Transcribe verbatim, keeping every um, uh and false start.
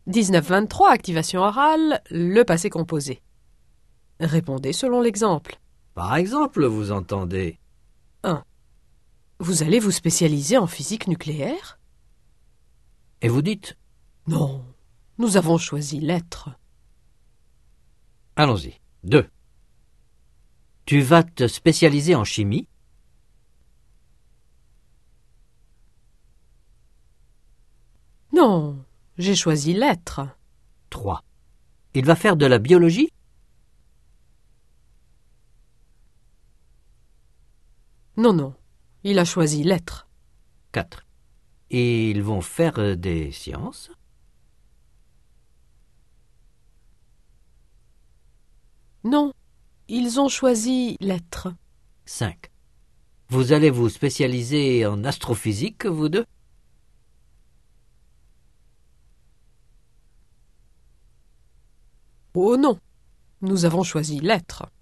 dix-neuf vingt-trois, activation orale, le passé composé. Répondez selon l'exemple. Par exemple, vous entendez. un. Vous allez vous spécialiser en physique nucléaire? Et vous dites. Non, nous avons choisi lettres. Allons-y. deux. Tu vas te spécialiser en chimie? Non, j'ai choisi lettres. trois. Il va faire de la biologie? Non, non, il a choisi lettres. quatre. Et ils vont faire des sciences? Non, ils ont choisi lettres. cinq. Vous allez vous spécialiser en astrophysique, vous deux? Oh non, nous avons choisi lettres.